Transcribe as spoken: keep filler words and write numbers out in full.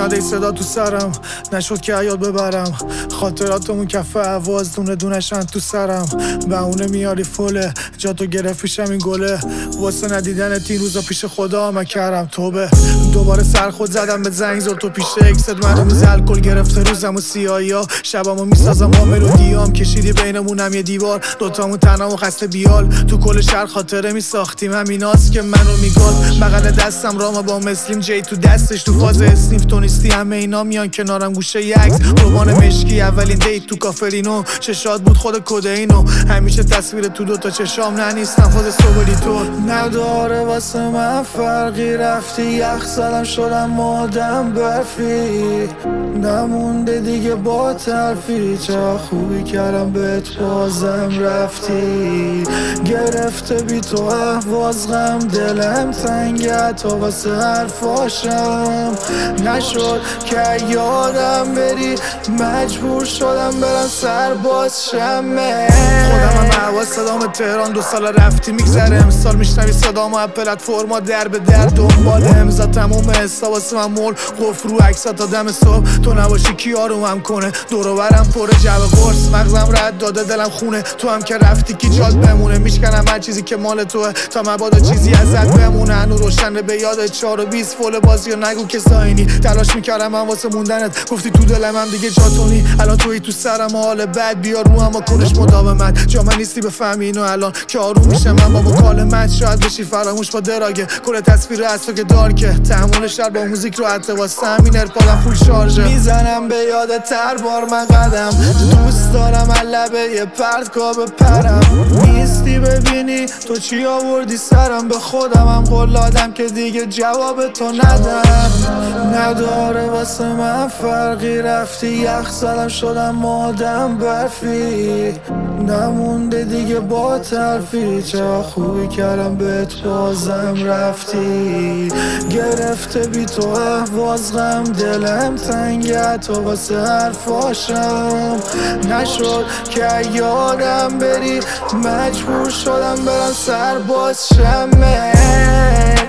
میاد ای صدا تو سرم، نشد که یاد ببرم خاطراتمون کف عواز دونه دونشن تو سرم. بهونه میاری فله جا تو گرفت پیشم این گله، واسه ندیدن این روزا پیش خدا من کردم توبه. دوباره سر خود زدم به زنگ زور تو پیش اکست، منو میز الکل گرفته روزم و سیاهی ها، شبامو میسازم با ملودیام، کشیدی بینمونم یه دیوار دوتامون تنها و خسته بیال، تو کل شهر خاطره میساختیم همیناست که منو میگاد. بغل دستم رام با مسلیم جی تو دستش، تو فاز اسنیف تو نیستی همه اینا میان کنارم گوشه یه عکس روبان مشکی، اولین دیت تو کافرینو چشات بود خود کدینو، همیشه تصویر تو دوتا چشام نه نیستم فاز صبحی تو نداره واسه من فرقی، رفتی یخ زدم شدم آدم برفی، نمونده دیگه با تلفی، چه خوبی کردم بهت بازم رفتی، گرفته بی تو احواز غم دلم تنگه تا واسه حرفاشم، نشد که یادم بری مجبور شدم برم سرباز شمه. خودم هم حواس صدام تهران دو سال رفتی میگذره، امسال میشنوی صدام و پلتفرما در به در دنبال امضا تموم حساب واسه من مول قفل رو عکسات تا دم صبح، تو نباشی کی آرومم کنه دور و برم پر جو قرص، مغزم رد داده دلم خونه، تو هم که رفتی کی جات بمونه، میشکنم هر چیزی که مال توه تا مبادا چیزی ازت بمونه، هنو روشن به یاد چهار و بیست فول بازی و نگو که ساینی، تلاش میکردم من واسه موندنت گفتی تو دلم هم دیگه جاتونی، الان توی تو سرم و حال بد بیار رو هم کنش مداومت، جا من نیستی بفهمی اینو الان که آروم میشم من با مکالمت، شاید بشی فراموش با دراگه کل تصویر از تو که دارکه، تحمل شهر با موزیک رو حتی واسه همین ارپادم فول شارژه، میزنم به یاد تر بار من قدم، دوست دارم لبه یه پرتگاه بپرم، نیستی ببینی تو چی آوردی سرم، به خودم هم قول دادم که دیگه جواب تو ندم، نداره واسه من فرقی، رفتی یخ زدم شدم آدم برفی، نمونده دیگه با تلفی، چه خوبی کردم بهت بازم رفتی، گرفته بی تو احواز غم دلم تنگه تا واسه حرفاشم، نشد که یادم بری مجبور شدم برم سرباز شمه.